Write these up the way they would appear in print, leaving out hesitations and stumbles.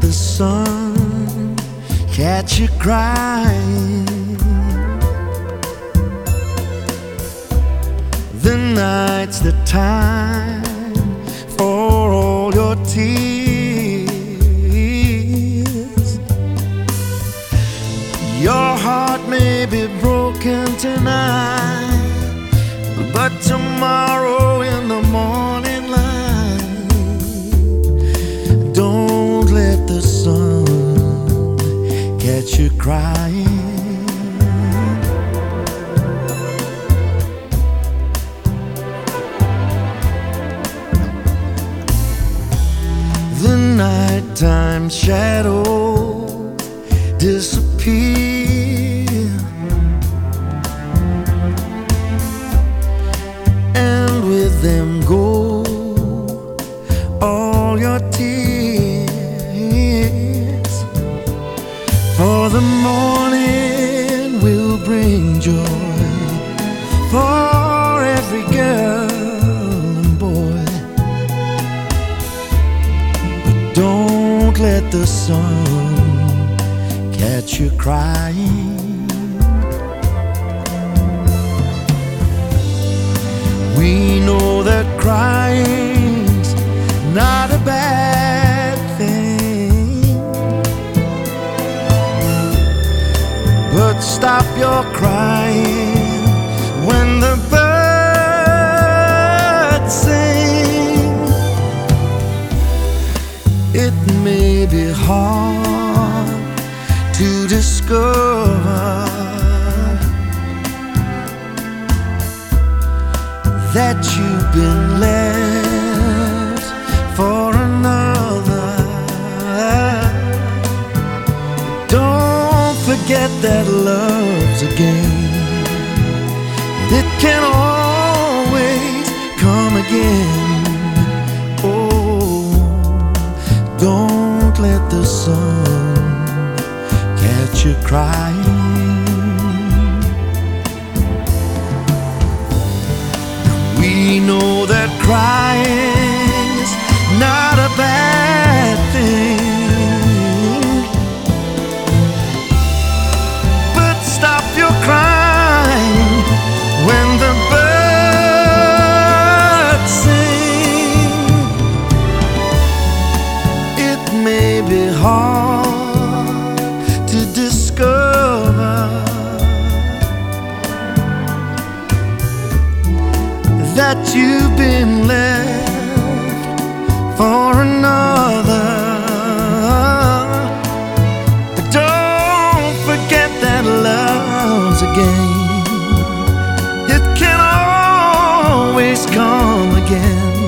the sun catch you crying. The night's the time for all your tears. Your heart may be broken tonight, but tomorrow in the morning light, don't let the sun catch you crying. The nighttime shadows disappear, and with them go all your tears. For the morning will bring joy for every girl and boy. Don't let the sun catch you crying. We know that crying's not a bad thing, but stop your crying when the birds sing. It may be hard to discover that you've been left for another. Don't forget that love's a game, it can always come again. Don't let the sun catch you crying. We know that crying's not a bad thing, but stop your crying when the birds sing. It may be hard to discover that you've been left for another, but don't forget that love's a game, it can always come again.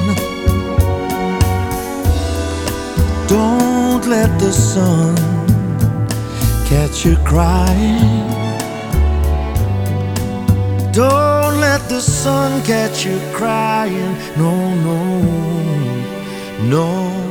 Don't let the sun catch you crying. Don't let the sun catch you crying. No, no, no.